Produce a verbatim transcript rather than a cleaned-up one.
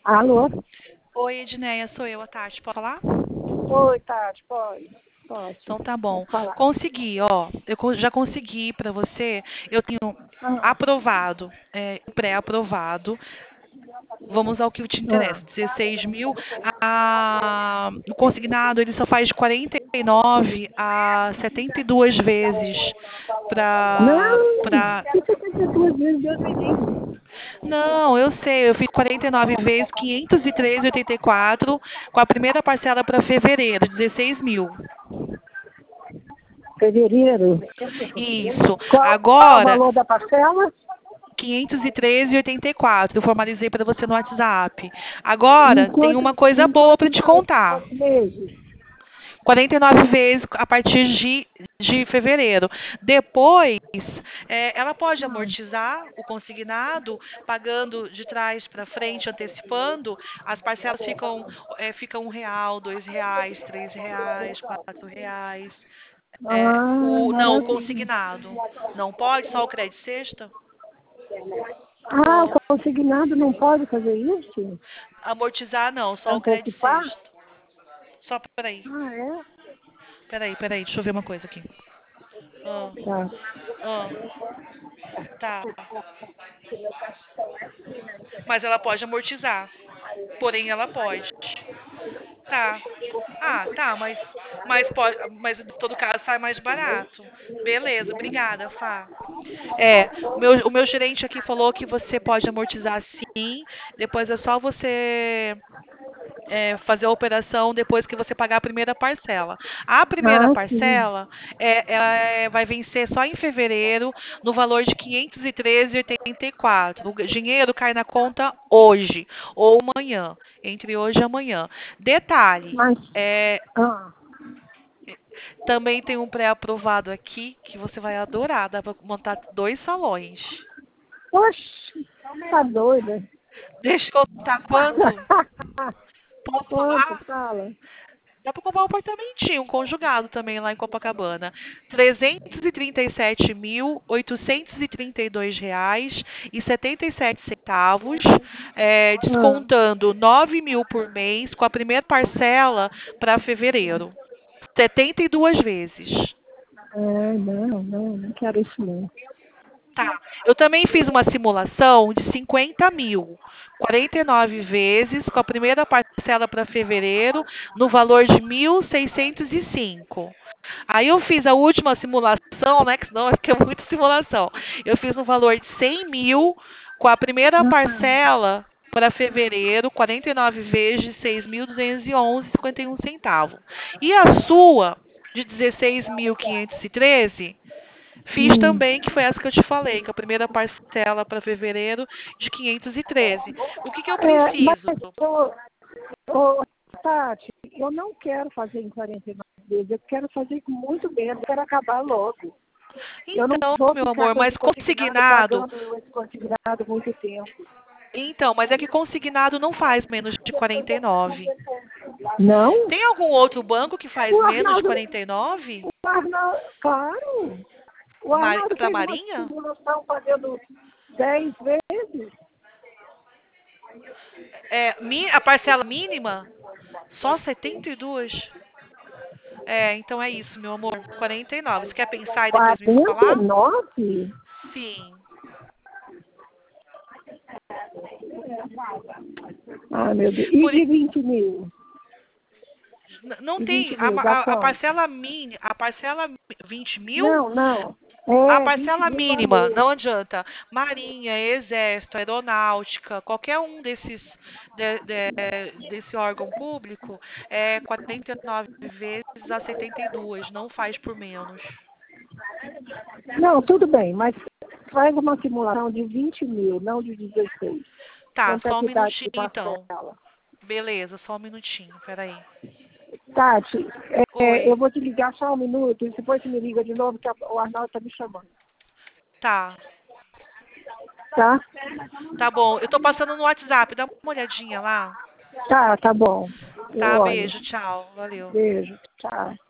Alô? Oi, Edneia, sou eu, a Tati. Pode falar? Oi, Tati, pode? Pode. Então tá bom. Pode falar. Consegui, ó. Eu co- já consegui para você. Eu tenho Ah, aprovado, é, pré-aprovado. Vamos ao que te interessa. ah. dezesseis mil. A, o consignado ele só faz de quarenta e nove a setenta e duas vezes para Não! para Que setenta e duas vezes, Deus me livre. Não, eu sei, eu fiz quarenta e nove vezes quinhentos e três vírgula oitenta e quatro com a primeira parcela para fevereiro, dezesseis mil. Fevereiro. Isso. Qual, qual o Agora, valor da parcela? quinhentos e treze vírgula oitenta e quatro. Eu formalizei para você no WhatsApp. Agora, tem Enquanto, uma coisa boa para enquanto te tempo? contar. Quantos meses? quarenta e nove vezes a partir de, de fevereiro. Depois, é, ela pode amortizar o consignado, pagando de trás para frente, antecipando. As parcelas ficam, é, ficam um real, dois reais, três reais, quatro reais. É, Ah, o, não, o maravilha. consignado. Não pode? Só o crédito sexta? Ah, o Ou consignado não pode fazer isso? amortizar, não, só o crédito Antecipar? sexta. Só peraí. Ah, é? Peraí, peraí, deixa eu ver uma coisa aqui. Ah, Tá. ah, tá. Mas ela pode amortizar. Porém, ela pode. Tá. Ah, tá, mas, mas, pode, mas em todo caso sai mais barato. Beleza, obrigada, Fá. É, o meu, o meu gerente aqui falou que você pode amortizar sim, depois é só você é, fazer a operação depois que você pagar a primeira parcela. A primeira Ah, sim. parcela é, é, vai vencer só em fevereiro, no valor de quinhentos e treze vírgula oitenta e quatro. O dinheiro cai na conta hoje ou amanhã, entre hoje e amanhã. Detalhe, Mas, é, ah, também tem um pré-aprovado aqui que você vai adorar. Dá para montar dois salões. oxe, tá doida. Deixa eu contar quanto? Posso Quanto, falar? fala? Dá para comprar um apartamentinho, um conjugado também lá em Copacabana. trezentos e trinta e sete mil, oitocentos e trinta e dois reais e setenta e sete centavos, é, Ah, descontando nove mil por mês com a primeira parcela para fevereiro. setenta e duas vezes. é, não, não, não quero isso não. Tá. Eu também fiz uma simulação de cinquenta mil. quarenta e nove vezes, com a primeira parcela para fevereiro, no valor de mil seiscentos e cinco. Aí eu fiz a última simulação, né? Que senão que é muita simulação. Eu fiz no valor de cem mil, com a primeira Ah, parcela para fevereiro, quarenta e nove vezes de seis mil duzentos e onze vírgula cinquenta e um centavos. E a sua, de dezesseis mil quinhentos e treze, fiz hum. também, que foi essa que eu te falei, que é a primeira parcela para fevereiro de quinhentos e treze. O que, que eu É, mas, preciso? ô, ô, Tati, eu não quero fazer em quarenta e nove vezes, eu quero fazer com muito menos, eu quero acabar logo. Eu não Então, vou meu ficar amor, com esse mas consignado, consignado. pagando esse consignado muito tempo. Então, mas é que consignado não faz menos de quarenta e nove. Não? Tem algum outro banco que faz O menos de Arnaldo, quarenta e nove? o Arnaldo, claro, o Arnaldo Para fez uma Marinha? simulação fazendo dez vezes. É, mi- a parcela mínima? Só setenta e duas? É, então é isso, meu amor. quarenta e nove. Você quer pensar e depois me quarenta e falar? nove? Sim. Ah, meu Deus. E Por, de vinte mil? N- Não De tem. vinte A, mil, ma- dá a, a quanto? parcela mínima. A parcela vinte mil? Não, não. A É, vinte parcela mil por mínima, mês. não adianta. Marinha, Exército, Aeronáutica, qualquer um desses de- de- desse órgão público é quarenta e nove vezes a setenta e duas, não faz por menos. Não, tudo bem, mas faz uma simulação de vinte mil, não de dezesseis. Tá, Quanto é só um que dá de minutinho então. parcela? Beleza, só um minutinho, peraí. Tati, é, eu Oi. vou te ligar só um minuto e depois você me liga de novo que a- o Arnaldo está me chamando. Tá, Tá? tá bom. Eu tô passando no WhatsApp, dá uma olhadinha lá. Tá, tá bom. Eu Tá, olho. beijo, tchau, valeu. Beijo. Tchau.